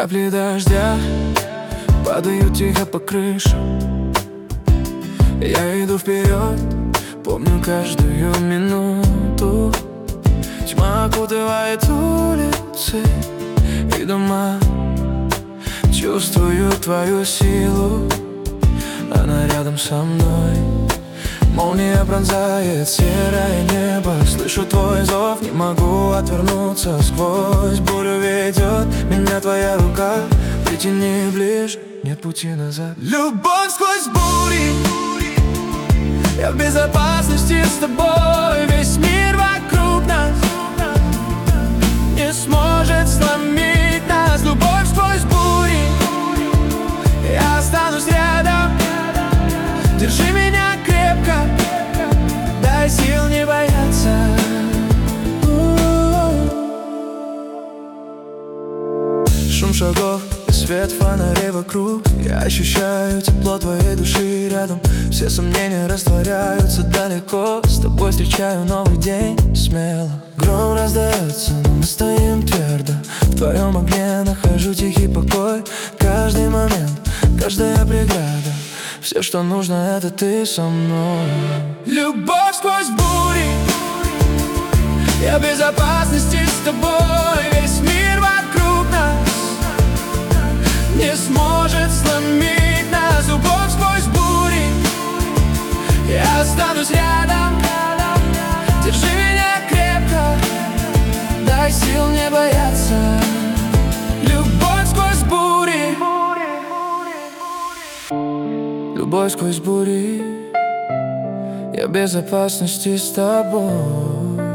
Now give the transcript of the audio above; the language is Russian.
Капли дождя падают тихо по крыше. Я иду вперед, помню каждую минуту. Тьма окутывает улицы и дома. Чувствую твою силу, она рядом со мной. Молния пронзает серое небо. Слышу твой зов, не могу отвернуться. Сквозь бурю ведет меня твоя рука. Притяни ближе, нет пути назад. Любовь сквозь бури, я в безопасности с тобой. Весь мир вокруг нас не сможет сломить нас. Любовь сквозь бури, я останусь рядом. Держи меня крепко, дай сил не бояться. Шум шагов и свет фонарей вокруг. Я ощущаю тепло твоей души рядом. Все сомнения растворяются далеко. С тобой встречаю новый день смело. Гром раздается, но мы стоим твердо. В твоем огне нахожу тихий покой. Каждый момент, каждая преграда, все, что нужно, это ты со мной. Любовь сквозь бури, я в безопасности с тобой. Весь мир вокруг нас не сможет сломить нас. Любовь сквозь бури, я останусь рядом. Держи меня крепко, дай сил не бояться. Любовь сквозь бури, любовь сквозь бури, я в безопасности с тобой.